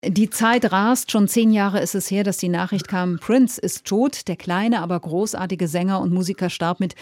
Die Zeit rast, schon 10 Jahre ist es her, dass die Nachricht kam, Prince ist tot. Der kleine, aber großartige Sänger und Musiker starb mit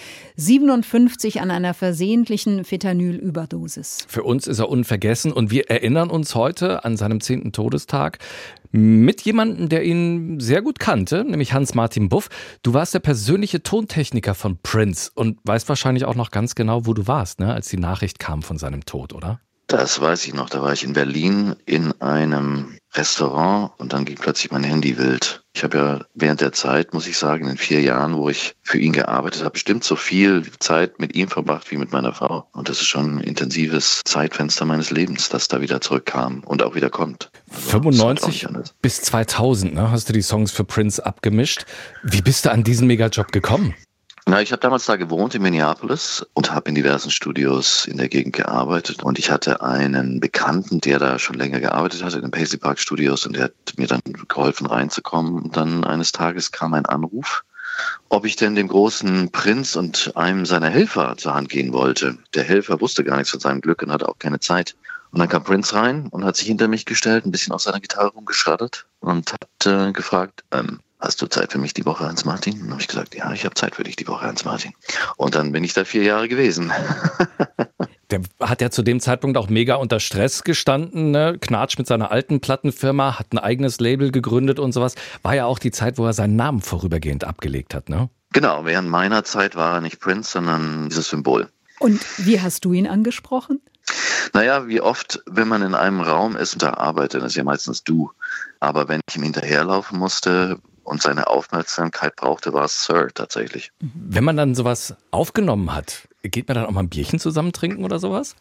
57 an einer versehentlichen Fentanyl-Überdosis. Für uns ist er unvergessen und wir erinnern uns heute an seinem 10. Todestag mit jemandem, der ihn sehr gut kannte, nämlich Hans-Martin Buff. Du warst der persönliche Tontechniker von Prince und weißt wahrscheinlich auch noch ganz genau, wo du warst, ne, als die Nachricht kam von seinem Tod, oder? Das weiß ich noch. Da war ich in Berlin in einem Restaurant und dann ging plötzlich mein Handy wild. Ich habe ja während der Zeit, muss ich sagen, in den 4 Jahren, wo ich für ihn gearbeitet habe, bestimmt so viel Zeit mit ihm verbracht wie mit meiner Frau. Und das ist schon ein intensives Zeitfenster meines Lebens, das da wieder zurückkam und auch wieder kommt. Also 95 bis 2000, ne, hast du die Songs für Prince abgemischt. Wie bist du an diesen Megajob gekommen? Na, ich habe damals da gewohnt in Minneapolis und habe in diversen Studios in der Gegend gearbeitet. Und ich hatte einen Bekannten, der da schon länger gearbeitet hatte in den Paisley Park Studios und der hat mir dann geholfen reinzukommen. Und dann eines Tages kam ein Anruf, ob ich denn dem großen Prince und einem seiner Helfer zur Hand gehen wollte. Der Helfer wusste gar nichts von seinem Glück und hatte auch keine Zeit. Und dann kam Prince rein und hat sich hinter mich gestellt, ein bisschen auf seiner Gitarre rumgeschraddert und hat gefragt, hast du Zeit für mich die Woche, Hans-Martin? Und dann habe ich gesagt, ja, ich habe Zeit für dich die Woche, Hans-Martin. Und dann bin ich da 4 Jahre gewesen. Der hat ja zu dem Zeitpunkt auch mega unter Stress gestanden, ne? Knatsch mit seiner alten Plattenfirma, hat ein eigenes Label gegründet und sowas. War ja auch die Zeit, wo er seinen Namen vorübergehend abgelegt hat, ne? Genau, während meiner Zeit war er nicht Prince, sondern dieses Symbol. Und wie hast du ihn angesprochen? Naja, wie oft, wenn man in einem Raum ist und da arbeitet, das ist ja meistens du. Aber wenn ich ihm hinterherlaufen musste und seine Aufmerksamkeit brauchte, war es Sir tatsächlich. Wenn man dann sowas aufgenommen hat, geht man dann auch mal ein Bierchen zusammen trinken oder sowas?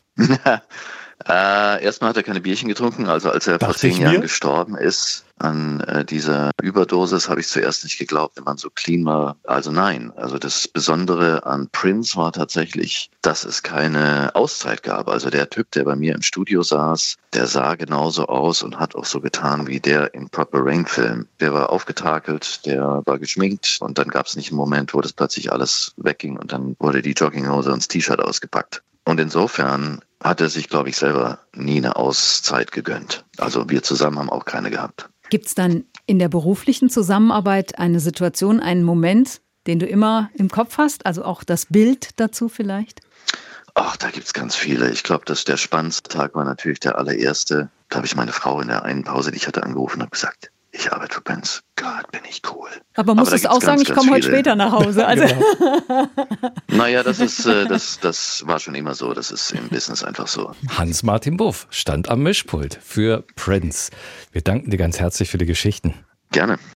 Erstmal hat er keine Bierchen getrunken, also als er vor 10 Jahren gestorben ist an dieser Überdosis, habe ich zuerst nicht geglaubt, wenn man so clean war. Also nein, also das Besondere an Prince war tatsächlich, dass es keine Auszeit gab. Also der Typ, der bei mir im Studio saß, der sah genauso aus und hat auch so getan wie der im Purple Rain Film. Der war aufgetakelt, der war geschminkt und dann gab es nicht einen Moment, wo das plötzlich alles wegging und dann wurde die Jogginghose und das T-Shirt ausgepackt. Und insofern hat er sich, glaube ich, selber nie eine Auszeit gegönnt. Also wir zusammen haben auch keine gehabt. Gibt es dann in der beruflichen Zusammenarbeit eine Situation, einen Moment, den du immer im Kopf hast? Also auch das Bild dazu vielleicht? Ach, da gibt's ganz viele. Ich glaube, dass der spannendste Tag war natürlich der allererste. Da habe ich meine Frau in der einen Pause, die ich hatte, angerufen und habe gesagt, ich arbeite für Prince. Gott, bin ich cool. Aber musstest auch sagen, ich komme heute später nach Hause. Also Genau. Naja, das war schon immer so. Das ist im Business einfach so. Hans-Martin Buff stand am Mischpult für Prince. Wir danken dir ganz herzlich für die Geschichten. Gerne.